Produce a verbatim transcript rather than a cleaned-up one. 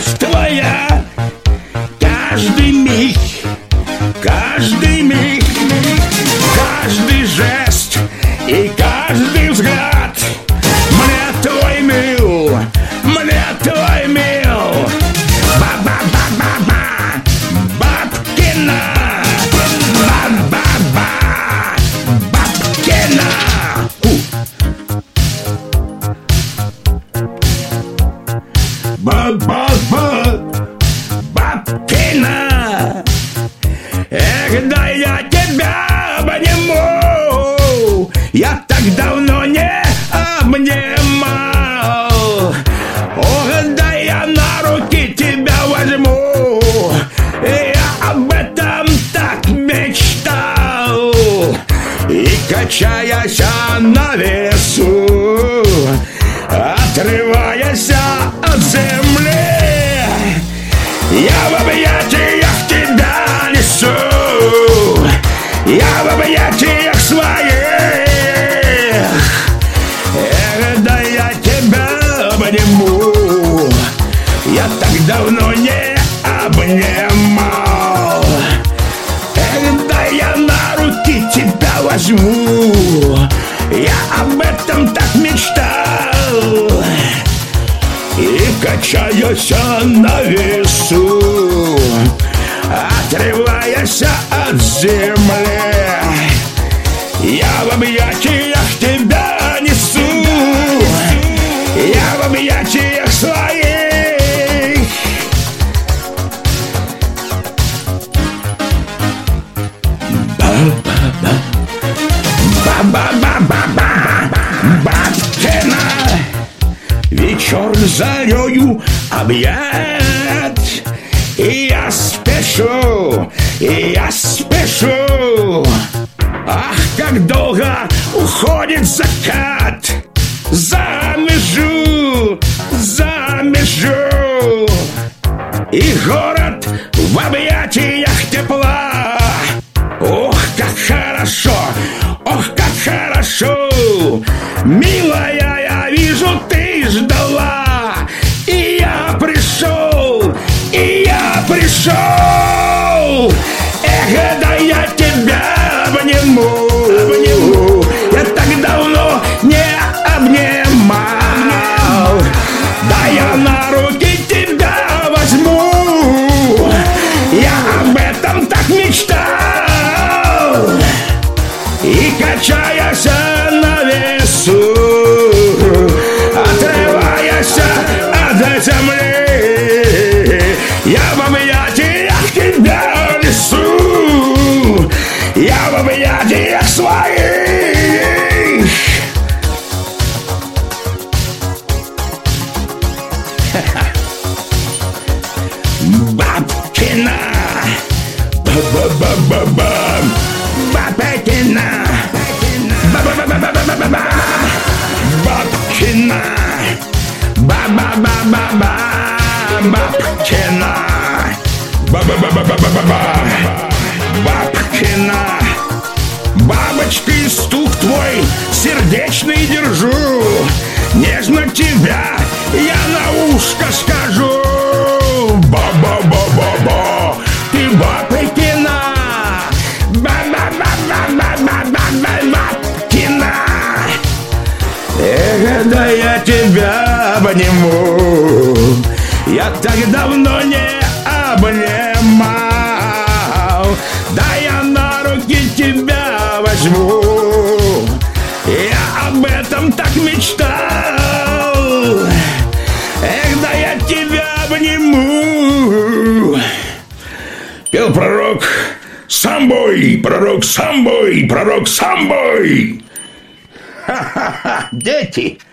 любовь твоя. Каждый миг, каждый миг, каждый жест и каждый взгляд мне твой мил, мне твой мил. Ба-ба-ба-ба-ба, Бабкина, ба-ба-ба, Бабкина. Ба-ба-ба, Бабкина. Эх, да я тебя обниму, я так давно не обнимал. Ох, да я на руки тебя возьму, я об этом так мечтал. И качаясь на весу, отрываясь от земли, я в объятиях тебя несу, я в объятиях своих. Эх, да я тебя обниму, я так давно не обнимал. Эх, да я на руки тебя возьму, я об этом так мечтал. И качаясь на весу, отрываясь от земли, я в объятиях тебя несу, я в объятиях своих. Ба-ба-ба, ба-ба-ба-ба-ба, Бабкина. Вечер зарею объять, и я спешу, и я спешу. Ах, как долго уходит закат за межу, за межу. И город в объятиях тепла. Ох, как хорошо, ох, как хорошо. Милая, я вижу, ты ждала, и я пришел, и я пришел. Эх, да я тебя обниму, обниму, я так давно не обнимал. Да я на руки тебя возьму, я об этом так мечтал. И качаясь на весу, отрываясь от земли, я в объятиях тебя несу, я в объятиях своих. Бабкина, ба-ба-ба-ба-ба, Бабкина, ба-ба-ба-ба-ба-ба-ба, Бабкина, ба-ба-ба-ба-ба, Бабкина, ба-ба-ба-ба-ба-ба, Бабкина. Бабочкой стук твой сердечный держу, нежно тебя я на ушко скажу. Ба-ба-ба-ба-ба, ты Бабкина, ба-ба-ба-ба-ба-ба-ба-Бабкина. Эх, да я тебя обниму, я так давно не обнимал. Да я на руки тебя возьму, я об этом так мечтал. Эх, да я тебя обниму. Пел пророк Самбой, пророк Самбой, пророк Самбой. Ха-ха-ха, дети!